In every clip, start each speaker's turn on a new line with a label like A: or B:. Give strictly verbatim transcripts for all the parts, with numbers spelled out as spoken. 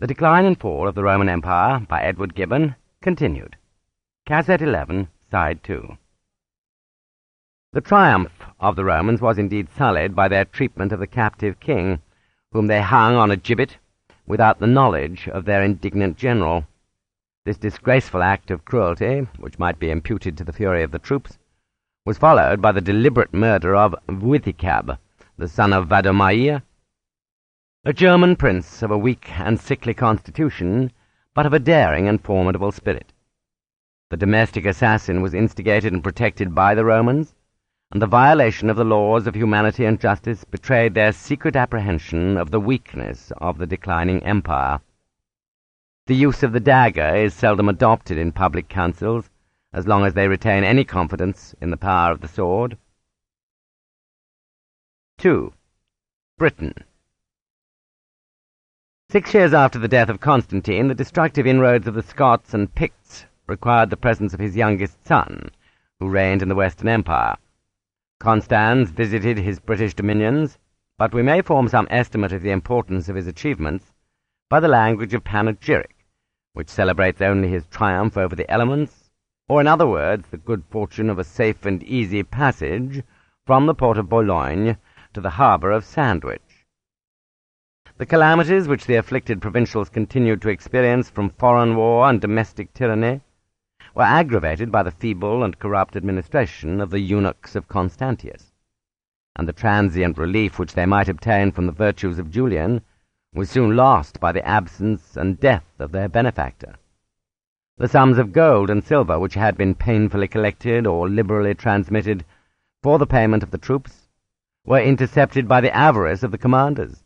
A: The Decline and Fall of the Roman Empire by Edward Gibbon, continued. Cassette eleven, Side two. The triumph of the Romans was indeed sullied by their treatment of the captive king, whom they hung on a gibbet without the knowledge of their indignant general. This disgraceful act of cruelty, which might be imputed to the fury of the troops, was followed by the deliberate murder of Withicab, the son of Wadomair, a German prince of a weak and sickly constitution, but of a daring and formidable spirit. The domestic assassin was instigated and protected by the Romans, and the violation of the laws of humanity and justice betrayed their secret apprehension of the weakness of the declining empire. The use of the dagger is seldom adopted in public councils, as long as they retain any confidence in the power of the sword. two. Britain. Six years after the death of Constantine, the destructive inroads of the Scots and Picts required the presence of his youngest son, who reigned in the Western Empire. Constans visited his British dominions, but we may form some estimate of the importance of his achievements by the language of panegyric, which celebrates only his triumph over the elements, or in other words, the good fortune of a safe and easy passage from the port of Boulogne to the harbour of Sandwich. The calamities which the afflicted provincials continued to experience from foreign war and domestic tyranny were aggravated by the feeble and corrupt administration of the eunuchs of Constantius, and the transient relief which they might obtain from the virtues of Julian was soon lost by the absence and death of their benefactor. The sums of gold and silver which had been painfully collected or liberally transmitted for the payment of the troops were intercepted by the avarice of the commanders.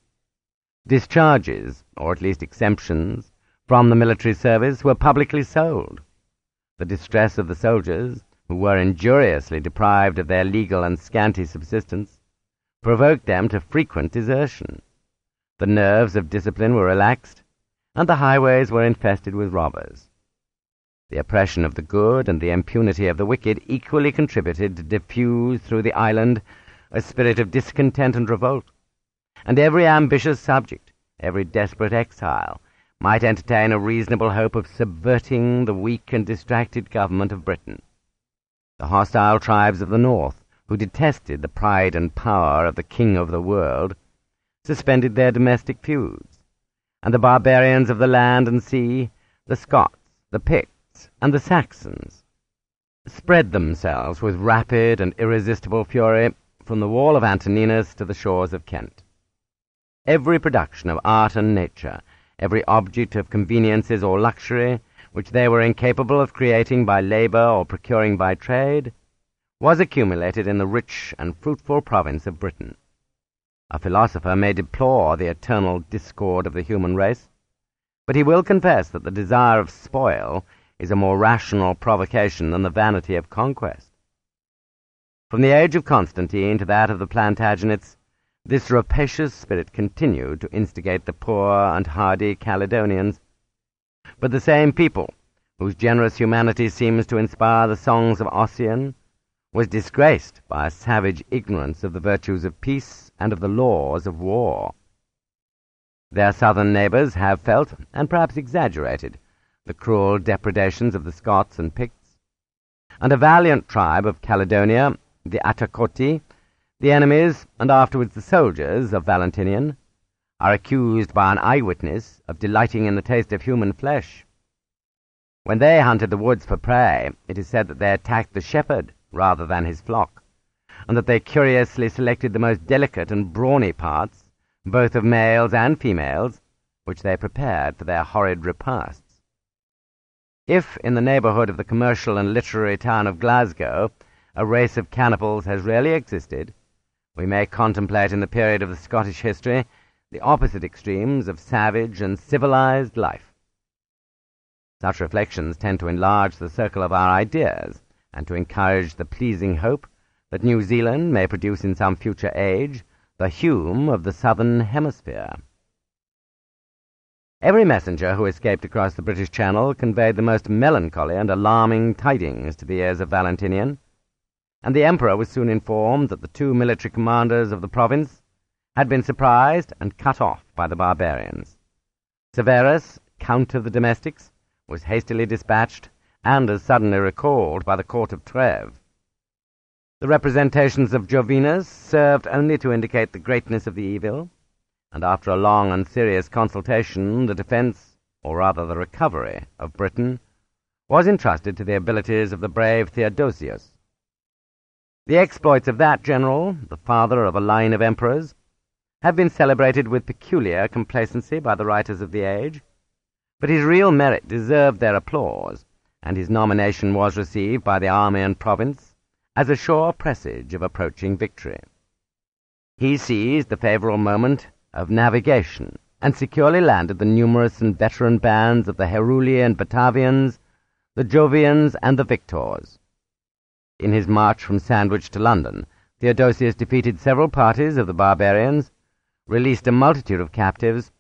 A: Discharges, or at least exemptions, from the military service were publicly sold. The distress of the soldiers, who were injuriously deprived of their legal and scanty subsistence, provoked them to frequent desertion. The nerves of discipline were relaxed, and the highways were infested with robbers. The oppression of the good and the impunity of the wicked equally contributed to diffuse through the island a spirit of discontent and revolt, and every ambitious subject, every desperate exile, might entertain a reasonable hope of subverting the weak and distracted government of Britain. The hostile tribes of the north, who detested the pride and power of the king of the world, suspended their domestic feuds, and the barbarians of the land and sea, the Scots, the Picts, and the Saxons, spread themselves with rapid and irresistible fury from the wall of Antoninus to the shores of Kent. Every production of art and nature, every object of conveniences or luxury, which they were incapable of creating by labor or procuring by trade, was accumulated in the rich and fruitful province of Britain. A philosopher may deplore the eternal discord of the human race, but he will confess that the desire of spoil is a more rational provocation than the vanity of conquest. From the age of Constantine to that of the Plantagenets, this rapacious spirit continued to instigate the poor and hardy Caledonians. But the same people, whose generous humanity seems to inspire the songs of Ossian, was disgraced by a savage ignorance of the virtues of peace and of the laws of war. Their southern neighbours have felt, and perhaps exaggerated, the cruel depredations of the Scots and Picts, and a valiant tribe of Caledonia, the Attacoti, the enemies, and afterwards the soldiers of Valentinian, are accused by an eyewitness of delighting in the taste of human flesh. When they hunted the woods for prey, it is said that they attacked the shepherd rather than his flock, and that they curiously selected the most delicate and brawny parts, both of males and females, which they prepared for their horrid repasts. If, in the neighbourhood of the commercial and literary town of Glasgow, a race of cannibals has really existed, we may contemplate in the period of the Scottish history the opposite extremes of savage and civilized life. Such reflections tend to enlarge the circle of our ideas, and to encourage the pleasing hope that New Zealand may produce in some future age the Hume of the southern hemisphere. Every messenger who escaped across the British Channel conveyed the most melancholy and alarming tidings to the ears of Valentinian, and the emperor was soon informed that the two military commanders of the province had been surprised and cut off by the barbarians. Severus, Count of the Domestics, was hastily dispatched and as suddenly recalled by the court of Trèves. The representations of Jovinus served only to indicate the greatness of the evil, and after a long and serious consultation, the defence, or rather the recovery, of Britain was entrusted to the abilities of the brave Theodosius. The exploits of that general, the father of a line of emperors, have been celebrated with peculiar complacency by the writers of the age, but his real merit deserved their applause, and his nomination was received by the army and province as a sure presage of approaching victory. He seized the favourable moment of navigation, and securely landed the numerous and veteran bands of the Heruli and Batavians, the Jovians, and the Victors. In his march from Sandwich to London, Theodosius defeated several parties of the barbarians, released a multitude of captives,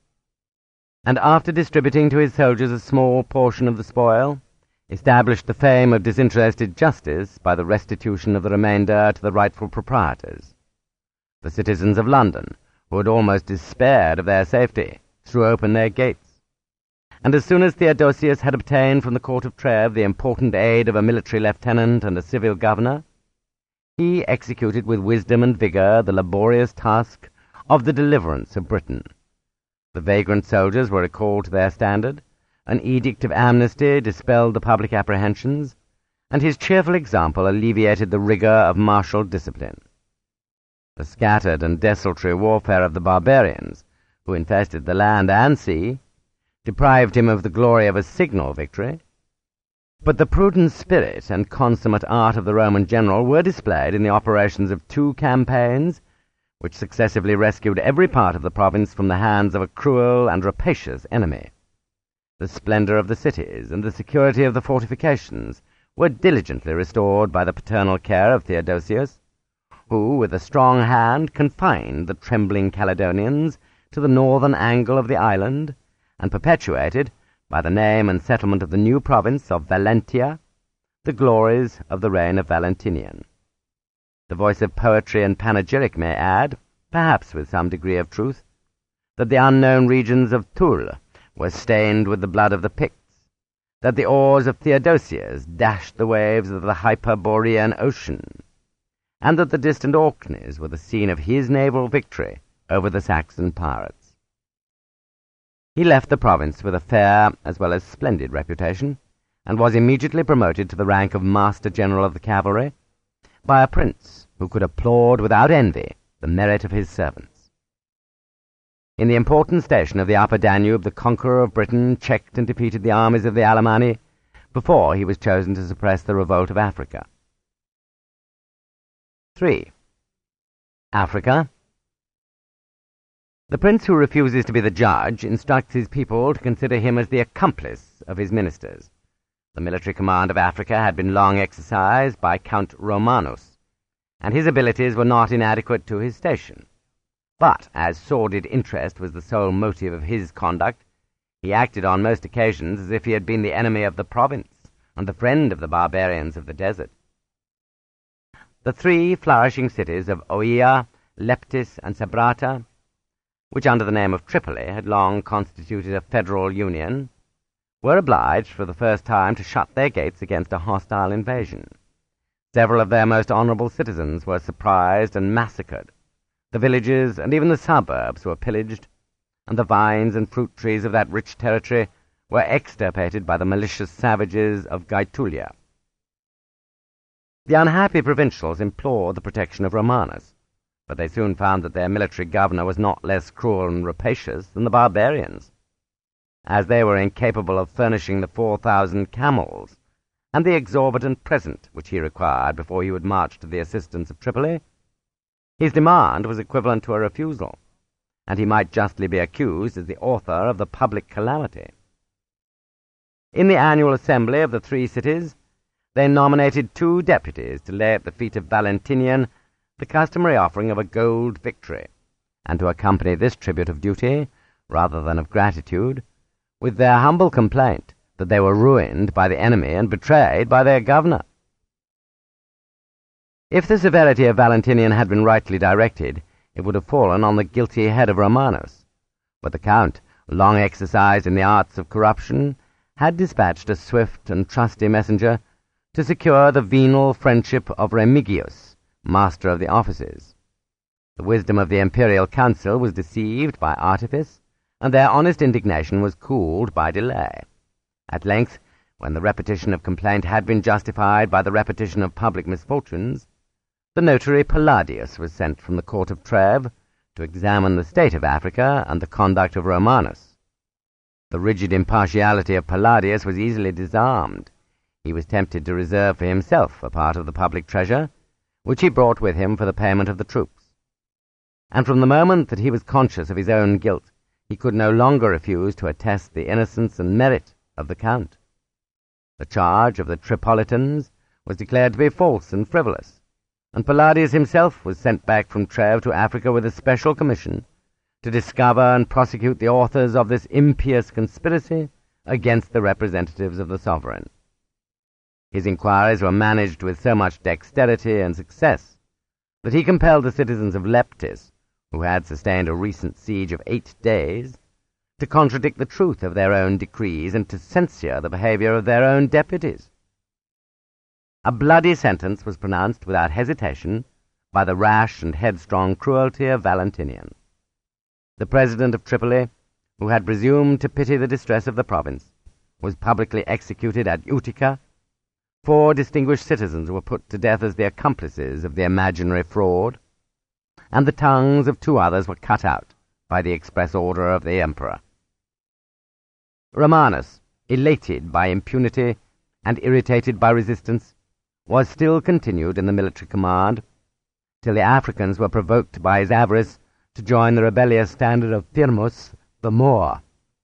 A: and after distributing to his soldiers a small portion of the spoil, established the fame of disinterested justice by the restitution of the remainder to the rightful proprietors. The citizens of London, who had almost despaired of their safety, threw open their gates, and as soon as Theodosius had obtained from the court of Trèves the important aid of a military lieutenant and a civil governor, he executed with wisdom and vigour the laborious task of the deliverance of Britain. The vagrant soldiers were recalled to their standard, an edict of amnesty dispelled the public apprehensions, and his cheerful example alleviated the rigour of martial discipline. The scattered and desultory warfare of the barbarians, who infested the land and sea, deprived him of the glory of a signal victory, but the prudent spirit and consummate art of the Roman general were displayed in the operations of two campaigns, which successively rescued every part of the province from the hands of a cruel and rapacious enemy. The splendour of the cities and the security of the fortifications were diligently restored by the paternal care of Theodosius, who, with a strong hand, confined the trembling Caledonians to the northern angle of the island, and perpetuated, by the name and settlement of the new province of Valentia, the glories of the reign of Valentinian. The voice of poetry and panegyric may add, perhaps with some degree of truth, that the unknown regions of Thule were stained with the blood of the Picts, that the oars of Theodosius dashed the waves of the Hyperborean Ocean, and that the distant Orkneys were the scene of his naval victory over the Saxon pirates. He left the province with a fair as well as splendid reputation, and was immediately promoted to the rank of Master General of the Cavalry by a prince who could applaud without envy the merit of his servants. In the important station of the Upper Danube, the conqueror of Britain checked and defeated the armies of the Alemanni before he was chosen to suppress the revolt of Africa. three. Africa. The prince who refuses to be the judge instructs his people to consider him as the accomplice of his ministers. The military command of Africa had been long exercised by Count Romanus, and his abilities were not inadequate to his station. But, as sordid interest was the sole motive of his conduct, he acted on most occasions as if he had been the enemy of the province and the friend of the barbarians of the desert. The three flourishing cities of Oea, Leptis, and Sabrata, which under the name of Tripoli had long constituted a federal union, were obliged for the first time to shut their gates against a hostile invasion. Several of their most honourable citizens were surprised and massacred. The villages and even the suburbs were pillaged, and the vines and fruit trees of that rich territory were extirpated by the malicious savages of Gaetulia. The unhappy provincials implored the protection of Romanus, but they soon found that their military governor was not less cruel and rapacious than the barbarians. As they were incapable of furnishing the four thousand camels and the exorbitant present which he required before he would march to the assistance of Tripoli, his demand was equivalent to a refusal, and he might justly be accused as the author of the public calamity. In the annual assembly of the three cities, they nominated two deputies to lay at the feet of Valentinian the customary offering of a gold victory, and to accompany this tribute of duty, rather than of gratitude, with their humble complaint that they were ruined by the enemy and betrayed by their governor. If the severity of Valentinian had been rightly directed, it would have fallen on the guilty head of Romanus, but the Count long exercised in the arts of corruption, had dispatched a swift and trusty messenger to secure the venal friendship of Remigius, master of the offices. The wisdom of the imperial council was deceived by artifice, and their honest indignation was cooled by delay. At length, when the repetition of complaint had been justified by the repetition of public misfortunes, the notary Palladius was sent from the court of Trèves to examine the state of Africa and the conduct of Romanus. The rigid impartiality of Palladius was easily disarmed. He was tempted to reserve for himself a part of the public treasure, which he brought with him for the payment of the troops. And from the moment that he was conscious of his own guilt, he could no longer refuse to attest the innocence and merit of the Count. The charge of the Tripolitans was declared to be false and frivolous, and Palladius himself was sent back from Trèves to Africa with a special commission to discover and prosecute the authors of this impious conspiracy against the representatives of the sovereign. His inquiries were managed with so much dexterity and success that he compelled the citizens of Leptis, who had sustained a recent siege of eight days, to contradict the truth of their own decrees and to censure the behavior of their own deputies. A bloody sentence was pronounced without hesitation by the rash and headstrong cruelty of Valentinian. The president of Tripoli, who had presumed to pity the distress of the province, was publicly executed at Utica. Four distinguished citizens were put to death as the accomplices of the imaginary fraud, and the tongues of two others were cut out by the express order of the emperor. Romanus, elated by impunity and irritated by resistance, was still continued in the military command, till the Africans were provoked by his avarice to join the rebellious standard of Firmus the Moor.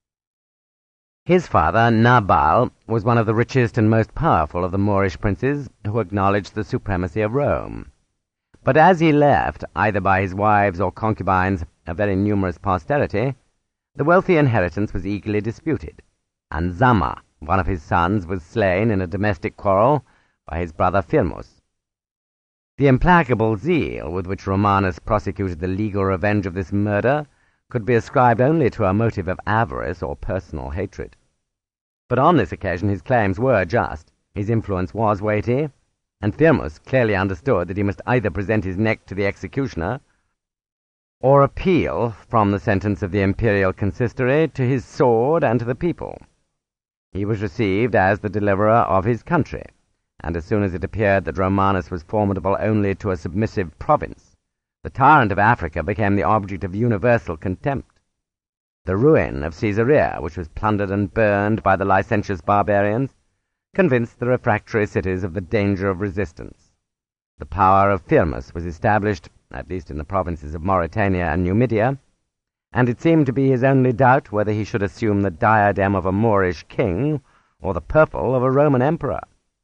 A: His father, Nabal, was one of the richest and most powerful of the Moorish princes who acknowledged the supremacy of Rome. But as he left, either by his wives or concubines, a very numerous posterity, the wealthy inheritance was eagerly disputed, and Zama, one of his sons, was slain in a domestic quarrel by his brother Firmus. The implacable zeal with which Romanus prosecuted the legal revenge of this murder could be ascribed only to a motive of avarice or personal hatred. But on this occasion his claims were just, his influence was weighty, and Firmus clearly understood that he must either present his neck to the executioner or appeal from the sentence of the imperial consistory to his sword and to the people. He was received as the deliverer of his country, and as soon as it appeared that Romanus was formidable only to a submissive province, the tyrant of Africa became the object of universal contempt. The ruin of Caesarea, which was plundered and burned by the licentious barbarians, convinced the refractory cities of the danger of resistance. The power of Firmus was established, at least in the provinces of Mauritania and Numidia, and it seemed to be his only doubt whether he should assume the diadem of a Moorish king or the purple of a Roman emperor.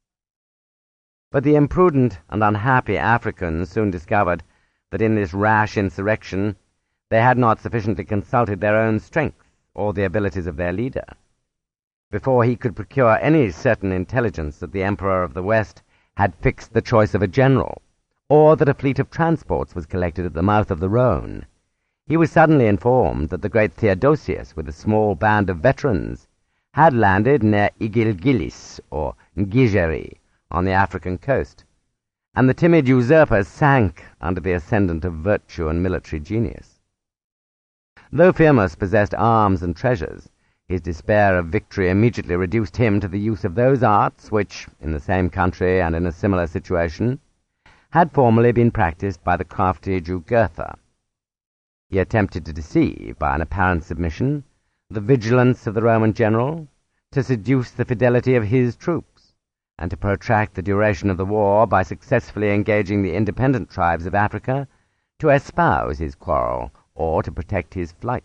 A: But the imprudent and unhappy Africans soon discovered that in this rash insurrection they had not sufficiently consulted their own strength or the abilities of their leader. Before he could procure any certain intelligence that the Emperor of the West had fixed the choice of a general, or that a fleet of transports was collected at the mouth of the Rhone, he was suddenly informed that the great Theodosius, with a small band of veterans, had landed near Igilgilis, or Ngigeri, on the African coast, and the timid usurper sank under the ascendant of virtue and military genius. Though Firmus possessed arms and treasures, his despair of victory immediately reduced him to the use of those arts which, in the same country and in a similar situation, had formerly been practiced by the crafty Jugurtha. He attempted to deceive, by an apparent submission, the vigilance of the Roman general, to seduce the fidelity of his troops, and to protract the duration of the war by successfully engaging the independent tribes of Africa to espouse his quarrel or to protect his flight.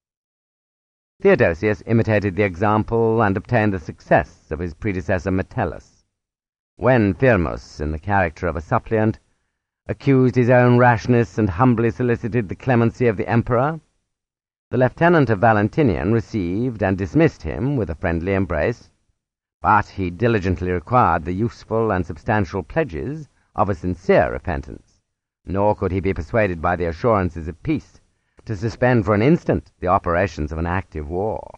A: Theodosius imitated the example and obtained the success of his predecessor Metellus. When Firmus, in the character of a suppliant, accused his own rashness and humbly solicited the clemency of the emperor, the lieutenant of Valentinian received and dismissed him with a friendly embrace, but he diligently required the useful and substantial pledges of a sincere repentance, nor could he be persuaded by the assurances of peace to suspend for an instant the operations of an active war.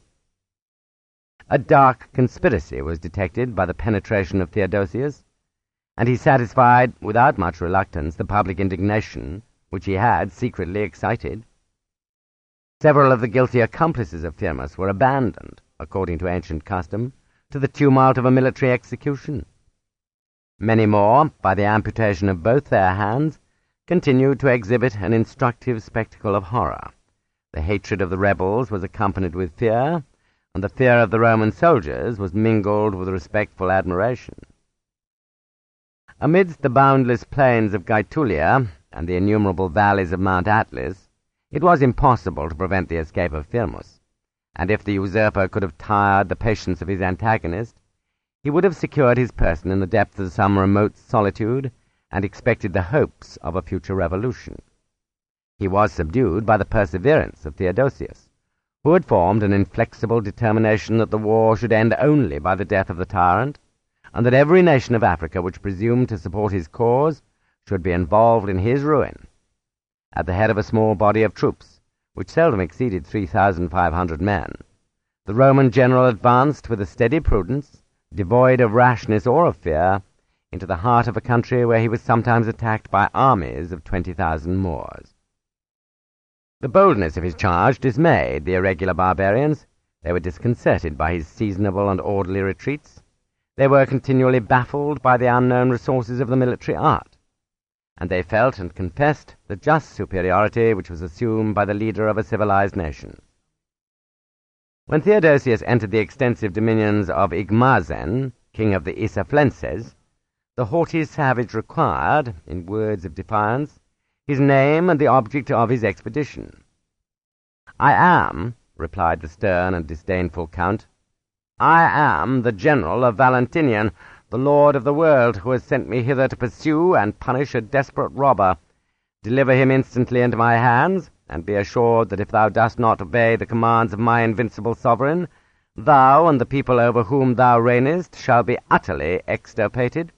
A: A dark conspiracy was detected by the penetration of Theodosius, and he satisfied, without much reluctance, the public indignation which he had secretly excited. Several of the guilty accomplices of Firmus were abandoned, according to ancient custom, to the tumult of a military execution. Many more, by the amputation of both their hands, continued to exhibit an instructive spectacle of horror. The hatred of the rebels was accompanied with fear, and the fear of the Roman soldiers was mingled with respectful admiration. Amidst the boundless plains of Gaetulia and the innumerable valleys of Mount Atlas, it was impossible to prevent the escape of Firmus, and if the usurper could have tired the patience of his antagonist, he would have secured his person in the depths of some remote solitude and expected the hopes of a future revolution. He was subdued by the perseverance of Theodosius, who had formed an inflexible determination that the war should end only by the death of the tyrant, and that every nation of Africa which presumed to support his cause should be involved in his ruin. At the head of a small body of troops, which seldom exceeded three thousand five hundred men, the Roman general advanced with a steady prudence, devoid of rashness or of fear, into the heart of a country where he was sometimes attacked by armies of twenty thousand Moors. The boldness of his charge dismayed the irregular barbarians. They were disconcerted by his seasonable and orderly retreats. They were continually baffled by the unknown resources of the military art, and they felt and confessed the just superiority which was assumed by the leader of a civilized nation. When Theodosius entered the extensive dominions of Igmazen, king of the Isaflenses, the haughty savage required, in words of defiance, his name and the object of his expedition. "I am," replied the stern and disdainful count, "I am the general of Valentinian, the lord of the world, who has sent me hither to pursue and punish a desperate robber. Deliver him instantly into my hands, and be assured that if thou dost not obey the commands of my invincible sovereign, thou and the people over whom thou reignest shall be utterly extirpated."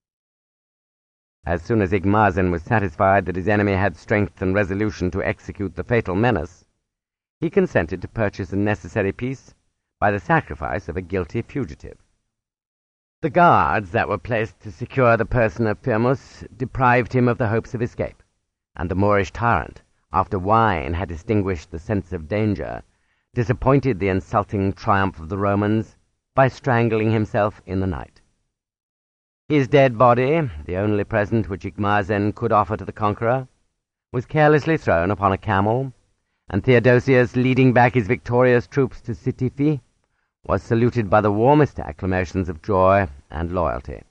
A: As soon as Igmazen was satisfied that his enemy had strength and resolution to execute the fatal menace, he consented to purchase a necessary peace by the sacrifice of a guilty fugitive. The guards that were placed to secure the person of Firmus deprived him of the hopes of escape, and the Moorish tyrant, after wine had extinguished the sense of danger, disappointed the insulting triumph of the Romans by strangling himself in the night. His dead body, the only present which Igmazen could offer to the conqueror, was carelessly thrown upon a camel, and Theodosius, leading back his victorious troops to Sitifi, was saluted by the warmest acclamations of joy and loyalty.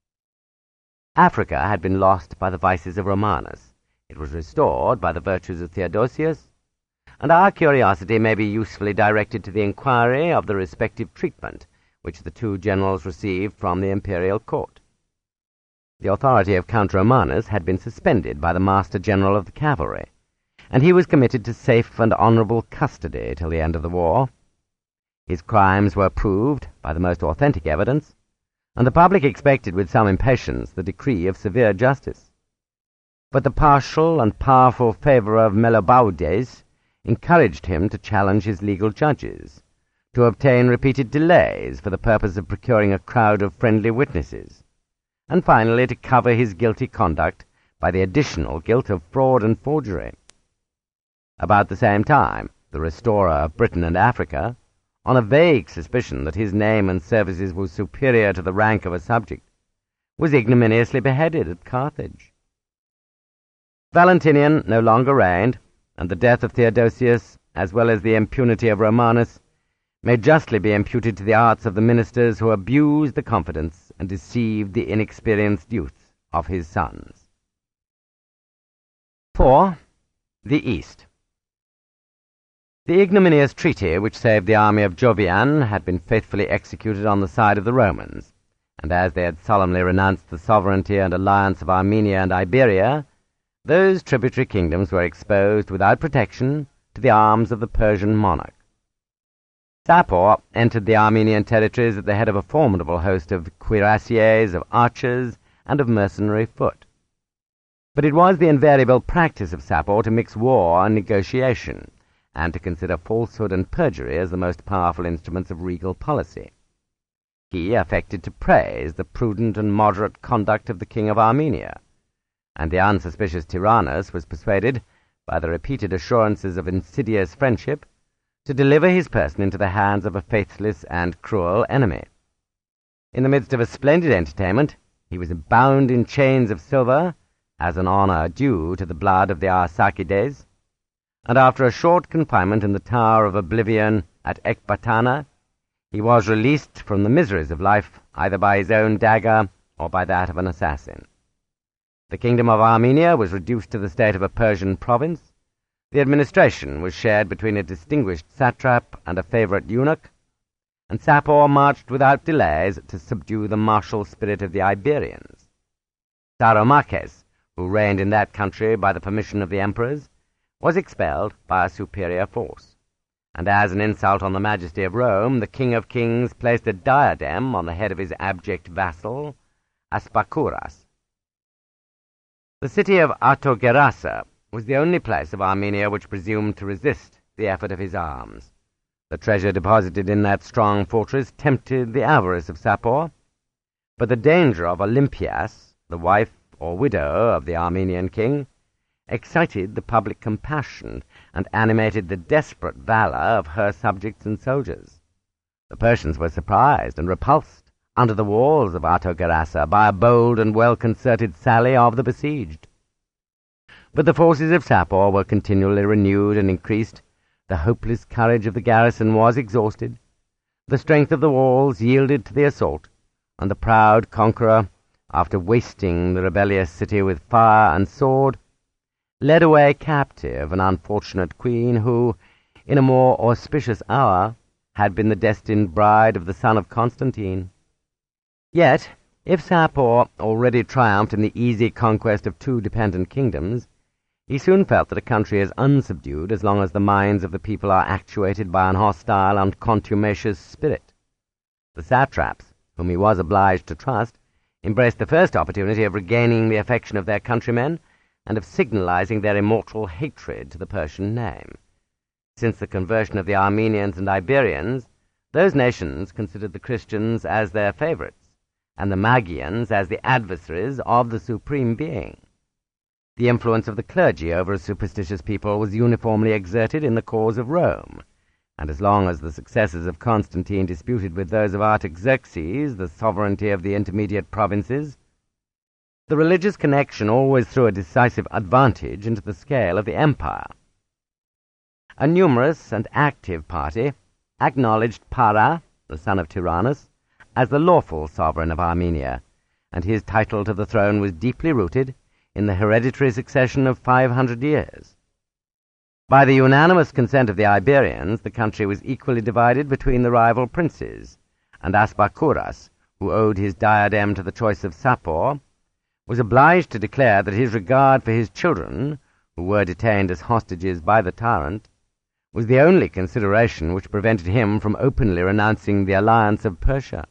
A: Africa had been lost by the vices of Romanus. It was restored by the virtues of Theodosius, and our curiosity may be usefully directed to the inquiry of the respective treatment which the two generals received from the imperial court. The authority of Count Romanus had been suspended by the Master General of the Cavalry, and he was committed to safe and honorable custody till the end of the war. His crimes were proved by the most authentic evidence, and the public expected with some impatience the decree of severe justice. But the partial and powerful favor of Mellobaudes encouraged him to challenge his legal judges, to obtain repeated delays for the purpose of procuring a crowd of friendly witnesses, and finally to cover his guilty conduct by the additional guilt of fraud and forgery. About the same time, the restorer of Britain and Africa, on a vague suspicion that his name and services were superior to the rank of a subject, was ignominiously beheaded at Carthage. Valentinian no longer reigned, and the death of Theodosius, as well as the impunity of Romanus, may justly be imputed to the arts of the ministers who abused the confidence and deceived the inexperienced youth of his sons. four. The East. The ignominious treaty which saved the army of Jovian had been faithfully executed on the side of the Romans, and as they had solemnly renounced the sovereignty and alliance of Armenia and Iberia, those tributary kingdoms were exposed without protection to the arms of the Persian monarch. Sapor entered the Armenian territories at the head of a formidable host of cuirassiers, of archers, and of mercenary foot. But it was the invariable practice of Sapor to mix war and negotiation, and to consider falsehood and perjury as the most powerful instruments of regal policy. He affected to praise the prudent and moderate conduct of the king of Armenia, and the unsuspicious Tyrannus was persuaded, by the repeated assurances of insidious friendship, to deliver his person into the hands of a faithless and cruel enemy. In the midst of a splendid entertainment, he was bound in chains of silver, as an honor due to the blood of the Arsacides, and after a short confinement in the Tower of Oblivion at Ecbatana, he was released from the miseries of life either by his own dagger or by that of an assassin. The kingdom of Armenia was reduced to the state of a Persian province. The administration was shared between a distinguished satrap and a favorite eunuch, and Sapor marched without delays to subdue the martial spirit of the Iberians. Sauromaces, who reigned in that country by the permission of the emperors, was expelled by a superior force, and as an insult on the majesty of Rome, the King of Kings placed a diadem on the head of his abject vassal, Aspacuras. The city of Artogerassa was the only place of Armenia which presumed to resist the effort of his arms. The treasure deposited in that strong fortress tempted the avarice of Sapor, but the danger of Olympias, the wife or widow of the Armenian king, excited the public compassion and animated the desperate valor of her subjects and soldiers. The Persians were surprised and repulsed under the walls of Artogerassa by a bold and well-concerted sally of the besieged. But the forces of Sapor were continually renewed and increased. The hopeless courage of the garrison was exhausted. The strength of the walls yielded to the assault, and the proud conqueror, after wasting the rebellious city with fire and sword, led away captive an unfortunate queen who, in a more auspicious hour, had been the destined bride of the son of Constantine. Yet, if Sapor already triumphed in the easy conquest of two dependent kingdoms, he soon felt that a country is unsubdued as long as the minds of the people are actuated by an hostile and contumacious spirit. The satraps, whom he was obliged to trust, embraced the first opportunity of regaining the affection of their countrymen and of signalizing their immortal hatred to the Persian name. Since the conversion of the Armenians and Iberians, those nations considered the Christians as their favorites, and the Magians as the adversaries of the Supreme Being. The influence of the clergy over a superstitious people was uniformly exerted in the cause of Rome, and as long as the successors of Constantine disputed with those of Artaxerxes the sovereignty of the intermediate provinces, the religious connection always threw a decisive advantage into the scale of the empire. A numerous and active party acknowledged Para, the son of Tyrannus, as the lawful sovereign of Armenia, and his title to the throne was deeply rooted in the hereditary succession of five hundred years. By the unanimous consent of the Iberians, the country was equally divided between the rival princes, and Aspacuras, who owed his diadem to the choice of Sapor, was obliged to declare that his regard for his children, who were detained as hostages by the tyrant, was the only consideration which prevented him from openly renouncing the alliance of Persia.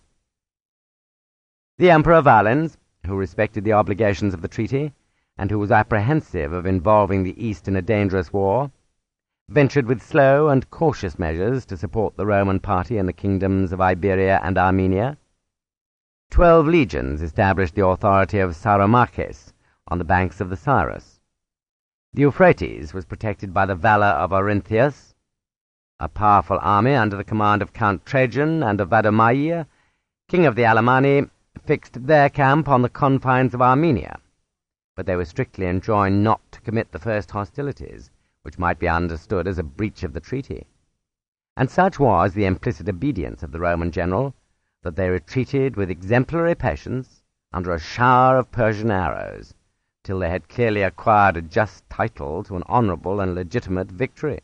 A: The Emperor Valens, who respected the obligations of the treaty, and who was apprehensive of involving the East in a dangerous war, ventured with slow and cautious measures to support the Roman party in the kingdoms of Iberia and Armenia. Twelve legions established the authority of Sauromaces on the banks of the Cyrus. The Euphrates was protected by the valor of Orynthius. A powerful army under the command of Count Trajan and of Vadomaia, king of the Alemanni, fixed their camp on the confines of Armenia, but they were strictly enjoined not to commit the first hostilities, which might be understood as a breach of the treaty. And such was the implicit obedience of the Roman general, that they retreated with exemplary patience under a shower of Persian arrows, till they had clearly acquired a just title to an honorable and legitimate victory.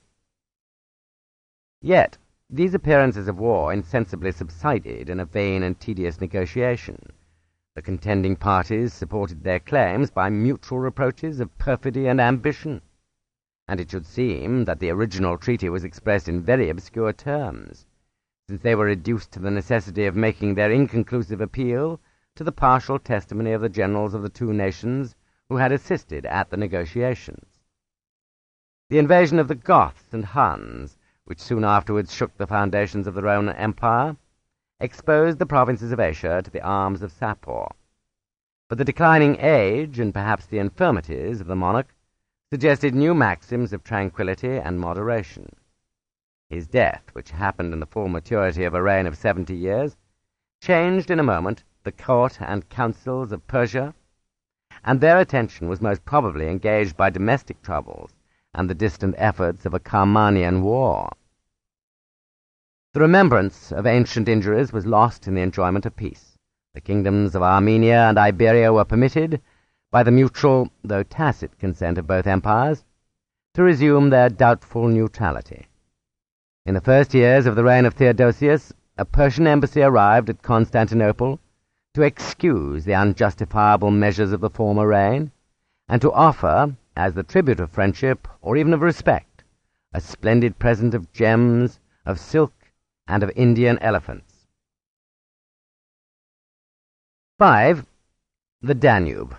A: Yet these appearances of war insensibly subsided in a vain and tedious negotiation. The contending parties supported their claims by mutual reproaches of perfidy and ambition, and it should seem that the original treaty was expressed in very obscure terms, since they were reduced to the necessity of making their inconclusive appeal to the partial testimony of the generals of the two nations who had assisted at the negotiations. The invasion of the Goths and Huns, which soon afterwards shook the foundations of the Roman Empire, exposed the provinces of Asia to the arms of Sapor. But the declining age, and perhaps the infirmities, of the monarch suggested new maxims of tranquillity and moderation. His death, which happened in the full maturity of a reign of seventy years, changed in a moment the court and councils of Persia, and their attention was most probably engaged by domestic troubles and the distant efforts of a Carmanian war. The remembrance of ancient injuries was lost in the enjoyment of peace. The kingdoms of Armenia and Iberia were permitted, by the mutual, though tacit, consent of both empires, to resume their doubtful neutrality. In the first years of the reign of Theodosius, a Persian embassy arrived at Constantinople to excuse the unjustifiable measures of the former reign, and to offer, as the tribute of friendship or even of respect, a splendid present of gems, of silk, and of Indian elephants. five. The Danube.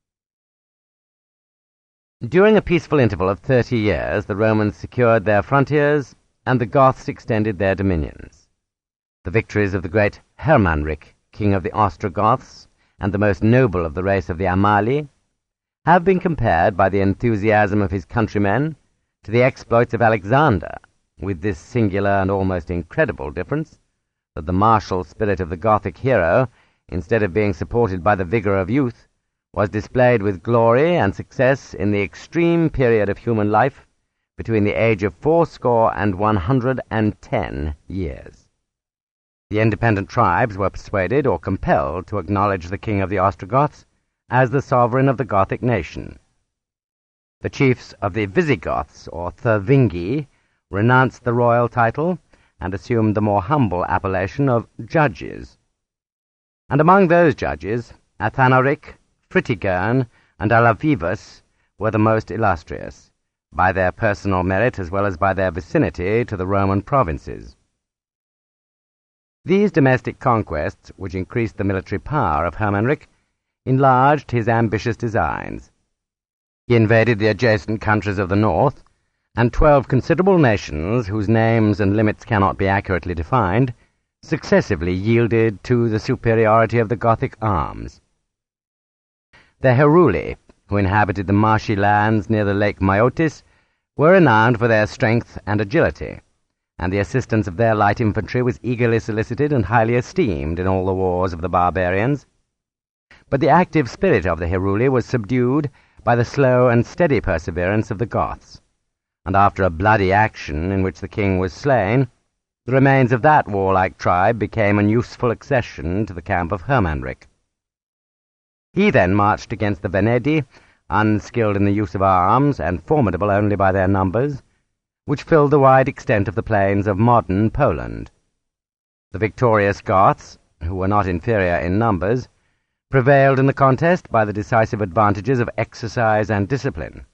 A: During a peaceful interval of thirty years, the Romans secured their frontiers, and the Goths extended their dominions. The victories of the great Hermanric, king of the Ostrogoths, and the most noble of the race of the Amali, have been compared by the enthusiasm of his countrymen to the exploits of Alexander, with this singular and almost incredible difference, that the martial spirit of the Gothic hero, instead of being supported by the vigor of youth, was displayed with glory and success in the extreme period of human life between the age of fourscore and one hundred and ten years. The independent tribes were persuaded or compelled to acknowledge the king of the Ostrogoths as the sovereign of the Gothic nation. The chiefs of the Visigoths, or Thervingi, renounced the royal title and assumed the more humble appellation of judges. And among those judges, Athanaric, Fritigern, and Alavivus were the most illustrious, by their personal merit as well as by their vicinity to the Roman provinces. These domestic conquests, which increased the military power of Hermanric, enlarged his ambitious designs. He invaded the adjacent countries of the north, and twelve considerable nations, whose names and limits cannot be accurately defined, successively yielded to the superiority of the Gothic arms. The Heruli, who inhabited the marshy lands near the lake Maeotis, were renowned for their strength and agility, and the assistance of their light infantry was eagerly solicited and highly esteemed in all the wars of the barbarians. But the active spirit of the Heruli was subdued by the slow and steady perseverance of the Goths, and after a bloody action in which the king was slain, the remains of that warlike tribe became an useful accession to the camp of Hermanric. He then marched against the Venedi, unskilled in the use of arms and formidable only by their numbers, which filled the wide extent of the plains of modern Poland. The victorious Goths, who were not inferior in numbers, prevailed in the contest by the decisive advantages of exercise and discipline.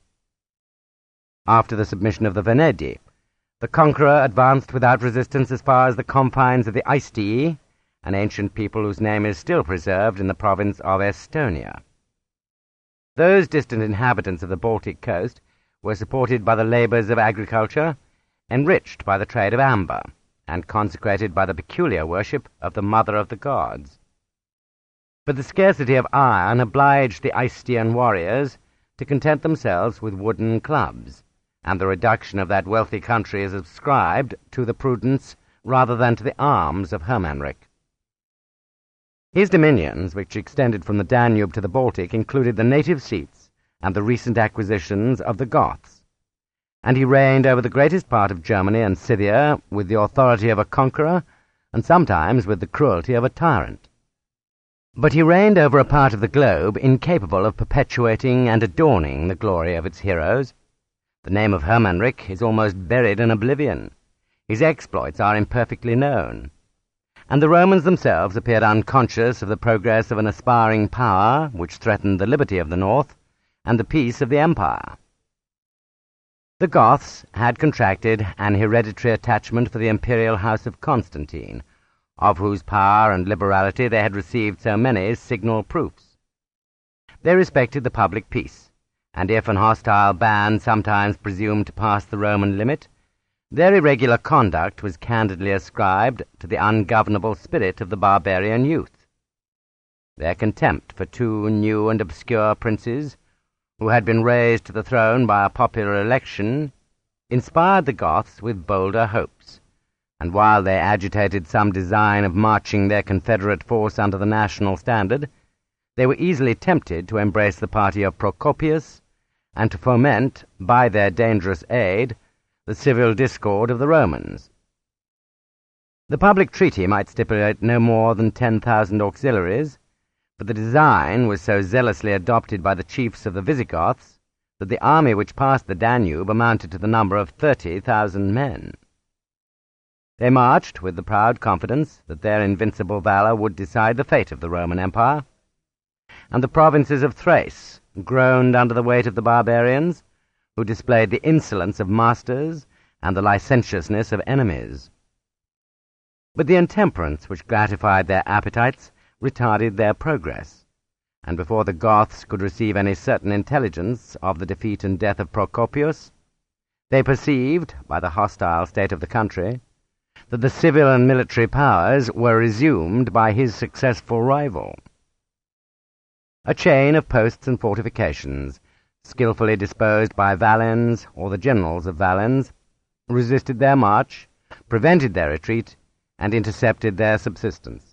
A: After the submission of the Venedi, the conqueror advanced without resistance as far as the confines of the Aestii, an ancient people whose name is still preserved in the province of Estonia. Those distant inhabitants of the Baltic coast were supported by the labors of agriculture, enriched by the trade of amber, and consecrated by the peculiar worship of the Mother of the Gods. But the scarcity of iron obliged the Aestian warriors to content themselves with wooden clubs, and the reduction of that wealthy country is ascribed to the prudence rather than to the arms of Hermanric. His dominions, which extended from the Danube to the Baltic, included the native seats and the recent acquisitions of the Goths, and he reigned over the greatest part of Germany and Scythia with the authority of a conqueror, and sometimes with the cruelty of a tyrant. But he reigned over a part of the globe incapable of perpetuating and adorning the glory of its heroes. The name of Hermanric is almost buried in oblivion. His exploits are imperfectly known, and the Romans themselves appeared unconscious of the progress of an aspiring power which threatened the liberty of the north and the peace of the empire. The Goths had contracted an hereditary attachment for the imperial house of Constantine, of whose power and liberality they had received so many signal proofs. They respected the public peace, and if an hostile band sometimes presumed to pass the Roman limit, their irregular conduct was candidly ascribed to the ungovernable spirit of the barbarian youth. Their contempt for two new and obscure princes, who had been raised to the throne by a popular election, inspired the Goths with bolder hopes, and while they agitated some design of marching their confederate force under the national standard, they were easily tempted to embrace the party of Procopius, and to foment, by their dangerous aid, the civil discord of the Romans. The public treaty might stipulate no more than ten thousand auxiliaries, but the design was so zealously adopted by the chiefs of the Visigoths that the army which passed the Danube amounted to the number of thirty thousand men. They marched with the proud confidence that their invincible valor would decide the fate of the Roman Empire, and the provinces of Thrace groaned under the weight of the barbarians, who displayed the insolence of masters and the licentiousness of enemies. But the intemperance which gratified their appetites retarded their progress, and before the Goths could receive any certain intelligence of the defeat and death of Procopius, they perceived, by the hostile state of the country, that the civil and military powers were resumed by his successful rival. A chain of posts and fortifications, skilfully disposed by Valens or the generals of Valens, resisted their march, prevented their retreat, and intercepted their subsistence.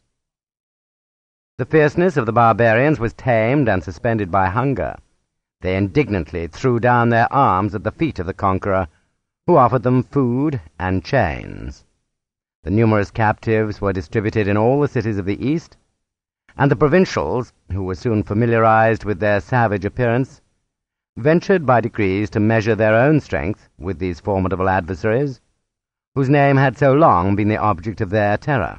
A: The fierceness of the barbarians was tamed and suspended by hunger. They indignantly threw down their arms at the feet of the conqueror, who offered them food and chains. The numerous captives were distributed in all the cities of the East, and the provincials, who were soon familiarized with their savage appearance, ventured by degrees to measure their own strength with these formidable adversaries, whose name had so long been the object of their terror.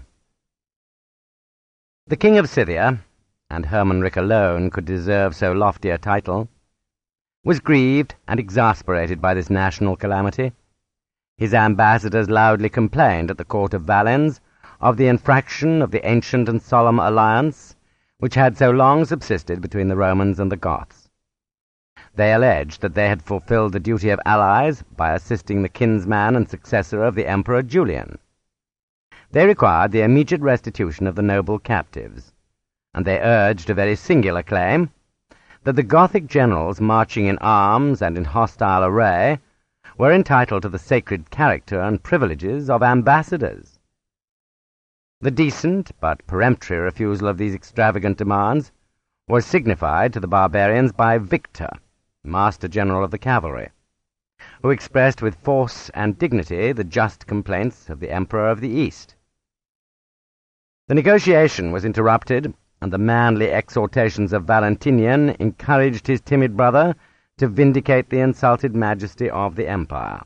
A: The king of Scythia, and Hermanric alone could deserve so lofty a title, was grieved and exasperated by this national calamity. His ambassadors loudly complained at the court of Valens of the infraction of the ancient and solemn alliance which had so long subsisted between the Romans and the Goths. They alleged that they had fulfilled the duty of allies by assisting the kinsman and successor of the Emperor Julian. They required the immediate restitution of the noble captives, and they urged a very singular claim, that the Gothic generals marching in arms and in hostile array were entitled to the sacred character and privileges of ambassadors. The decent but peremptory refusal of these extravagant demands was signified to the barbarians by Victor, Master General of the Cavalry, who expressed with force and dignity the just complaints of the Emperor of the East. The negotiation was interrupted, and the manly exhortations of Valentinian encouraged his timid brother to vindicate the insulted majesty of the empire.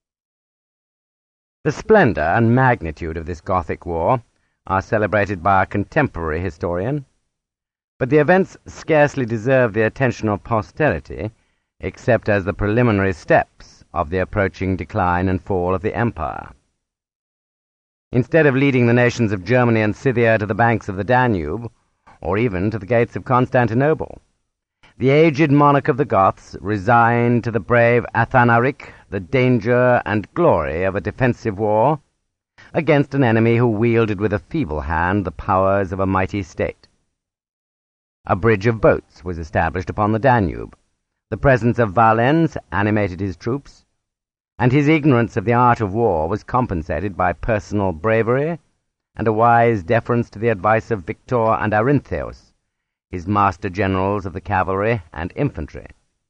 A: The splendor and magnitude of this Gothic war are celebrated by a contemporary historian, but the events scarcely deserve the attention of posterity, except as the preliminary steps of the approaching decline and fall of the empire. Instead of leading the nations of Germany and Scythia to the banks of the Danube, or even to the gates of Constantinople, the aged monarch of the Goths resigned to the brave Athanaric the danger and glory of a defensive war against an enemy who wielded with a feeble hand the powers of a mighty state. A bridge of boats was established upon the Danube. The presence of Valens animated his troops, and his ignorance of the art of war was compensated by personal bravery and a wise deference to the advice of Victor and Arintheus, his master generals of the cavalry and infantry.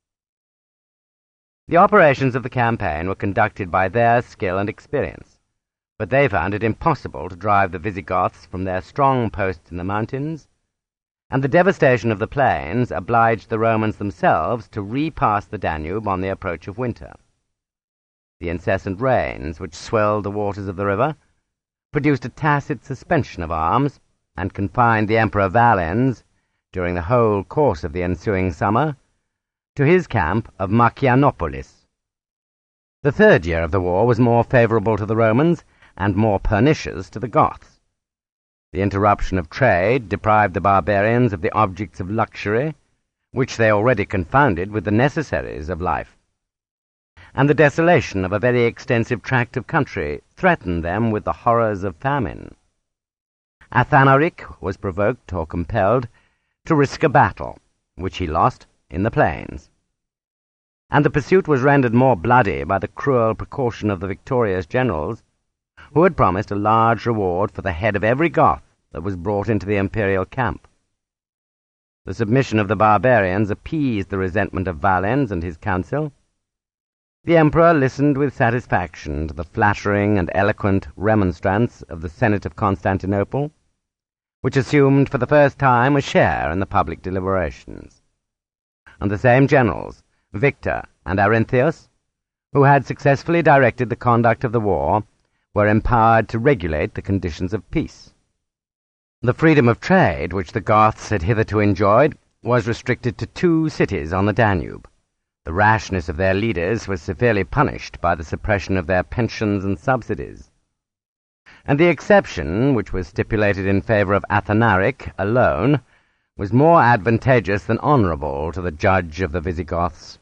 A: The operations of the campaign were conducted by their skill and experience, but they found it impossible to drive the Visigoths from their strong posts in the mountains, and the devastation of the plains obliged the Romans themselves to repass the Danube on the approach of winter. The incessant rains, which swelled the waters of the river, produced a tacit suspension of arms, and confined the Emperor Valens, during the whole course of the ensuing summer, to his camp of Marcianopolis. The third year of the war was more favorable to the Romans, and more pernicious to the Goths. The interruption of trade deprived the barbarians of the objects of luxury, which they already confounded with the necessaries of life. And the desolation of a very extensive tract of country threatened them with the horrors of famine. Athanaric was provoked or compelled to risk a battle, which he lost in the plains. And the pursuit was rendered more bloody by the cruel precaution of the victorious generals, who had promised a large reward for the head of every Goth that was brought into the imperial camp. The submission of the barbarians appeased the resentment of Valens and his council. The emperor listened with satisfaction to the flattering and eloquent remonstrance of the Senate of Constantinople, which assumed for the first time a share in the public deliberations. And the same generals, Victor and Arinthius, who had successfully directed the conduct of the war, were empowered to regulate the conditions of peace. The freedom of trade which the Goths had hitherto enjoyed was restricted to two cities on the Danube. The rashness of their leaders was severely punished by the suppression of their pensions and subsidies. And the exception, which was stipulated in favour of Athanaric alone, was more advantageous than honourable to the judge of the Visigoths.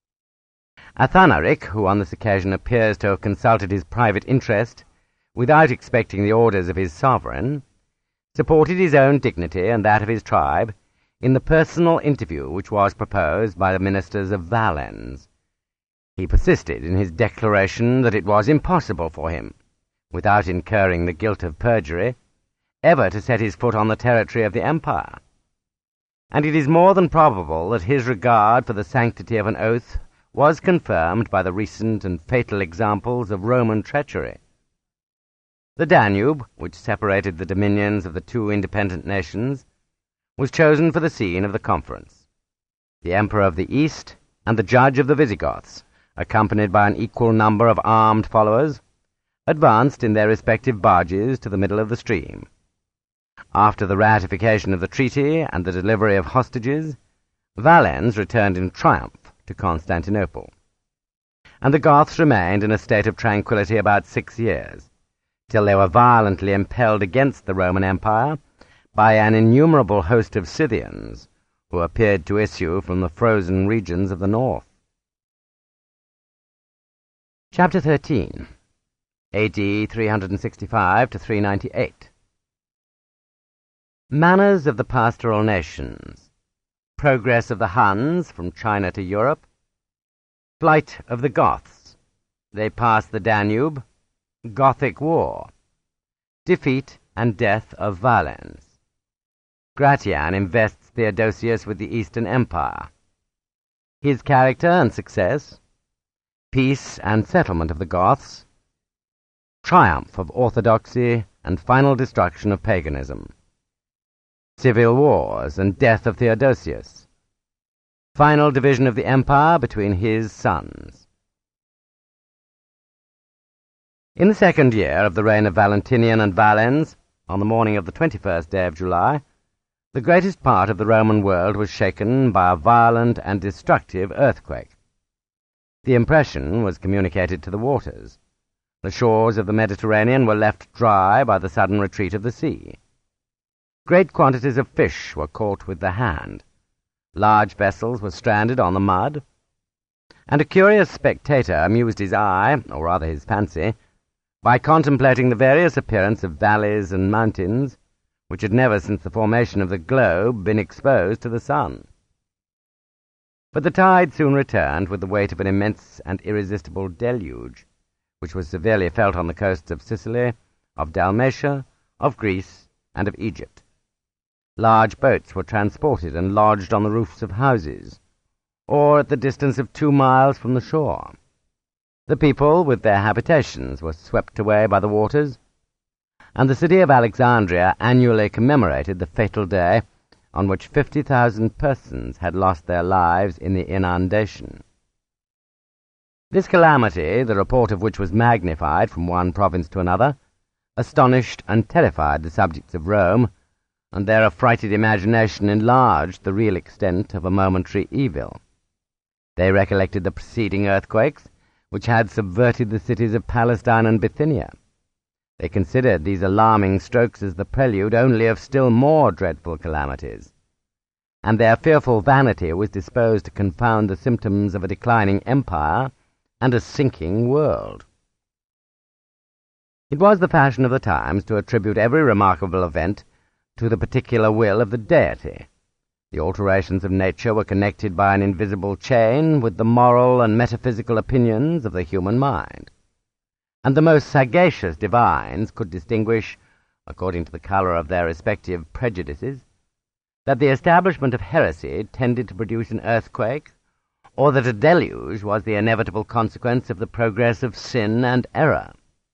A: Athanaric, who on this occasion appears to have consulted his private interest without expecting the orders of his sovereign, supported his own dignity and that of his tribe in the personal interview which was proposed by the ministers of Valens. He persisted in his declaration that it was impossible for him, without incurring the guilt of perjury, ever to set his foot on the territory of the empire. And it is more than probable that his regard for the sanctity of an oath was confirmed by the recent and fatal examples of Roman treachery. The Danube, which separated the dominions of the two independent nations, was chosen for the scene of the conference. The Emperor of the East and the Judge of the Visigoths, accompanied by an equal number of armed followers, advanced in their respective barges to the middle of the stream. After the ratification of the treaty and the delivery of hostages, Valens returned in triumph to Constantinople, and the Goths remained in a state of tranquillity about six years, till they were violently impelled against the Roman Empire by an innumerable host of Scythians, who appeared to issue from the frozen regions of the north. Chapter thirteen. A D three sixty-five to three ninety-eight. Manners of the pastoral nations. Progress of the Huns from China to Europe. Flight of the Goths. They pass the Danube. Gothic War. Defeat and death of Valens. Gratian invests Theodosius with the Eastern Empire. His character and success. Peace and settlement of the Goths. Triumph of orthodoxy and final destruction of paganism. Civil wars and death of Theodosius. Final division of the empire between his sons. In the second year of the reign of Valentinian and Valens, on the morning of the twenty-first day of July, the greatest part of the Roman world was shaken by a violent and destructive earthquake. The impression was communicated to the waters. The shores of the Mediterranean were left dry by the sudden retreat of the sea. Great quantities of fish were caught with the hand. Large vessels were stranded on the mud, and a curious spectator amused his eye, or rather his fancy, by contemplating the various appearance of valleys and mountains, which had never since the formation of the globe been exposed to the sun. But the tide soon returned with the weight of an immense and irresistible deluge, which was severely felt on the coasts of Sicily, of Dalmatia, of Greece, and of Egypt. Large boats were transported and lodged on the roofs of houses, or at the distance of two miles from the shore. The people, with their habitations, were swept away by the waters, and the city of Alexandria annually commemorated the fatal day on which fifty thousand persons had lost their lives in the inundation. This calamity, the report of which was magnified from one province to another, astonished and terrified the subjects of Rome, and their affrighted imagination enlarged the real extent of a momentary evil. They recollected the preceding earthquakes, which had subverted the cities of Palestine and Bithynia. They considered these alarming strokes as the prelude only of still more dreadful calamities. and their fearful vanity was disposed to confound the symptoms of a declining empire and a sinking world. It was the fashion of the times to attribute every remarkable event to the particular will of the deity. The alterations of nature were connected by an invisible chain with the moral and metaphysical opinions of the human mind, and the most sagacious divines could distinguish, according to the colour of their respective prejudices, that the establishment of heresy tended to produce an earthquake, or that a deluge was the inevitable consequence of the progress of sin and error.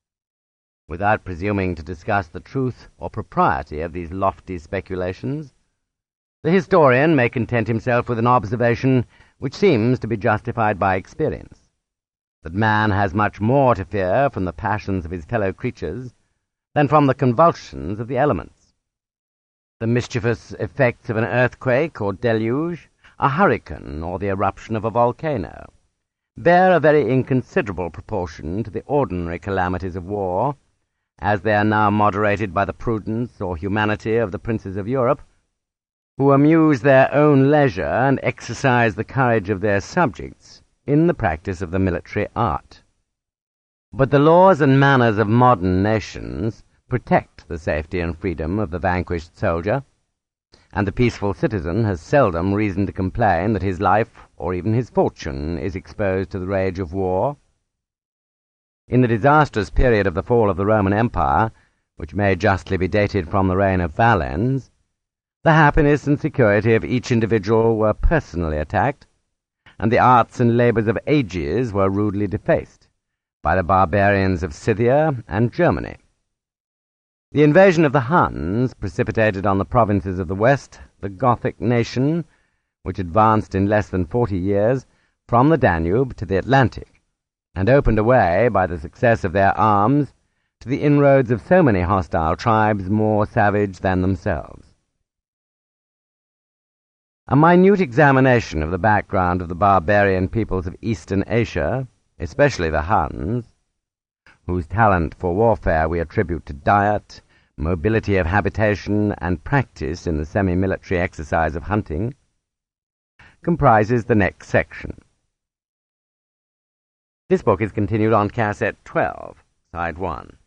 A: Without presuming to discuss the truth or propriety of these lofty speculations, the historian may content himself with an observation which seems to be justified by experience, that man has much more to fear from the passions of his fellow creatures than from the convulsions of the elements. The mischievous effects of an earthquake or deluge, a hurricane, or the eruption of a volcano, bear a very inconsiderable proportion to the ordinary calamities of war, as they are now moderated by the prudence or humanity of the princes of Europe, who amuse their own leisure and exercise the courage of their subjects in the practice of the military art. But the laws and manners of modern nations protect the safety and freedom of the vanquished soldier, and the peaceful citizen has seldom reason to complain that his life or even his fortune is exposed to the rage of war. In the disastrous period of the fall of the Roman Empire, which may justly be dated from the reign of Valens, the happiness and security of each individual were personally attacked, and the arts and labours of ages were rudely defaced by the barbarians of Scythia and Germany. The invasion of the Huns precipitated on the provinces of the West the Gothic nation, which advanced in less than forty years from the Danube to the Atlantic, and opened a way, by the success of their arms, to the inroads of so many hostile tribes more savage than themselves. A minute examination of the background of the barbarian peoples of Eastern Asia, especially the Huns, whose talent for warfare we attribute to diet, mobility of habitation, and practice in the semi-military exercise of hunting, comprises the next section. This book is continued on cassette twelve, side one.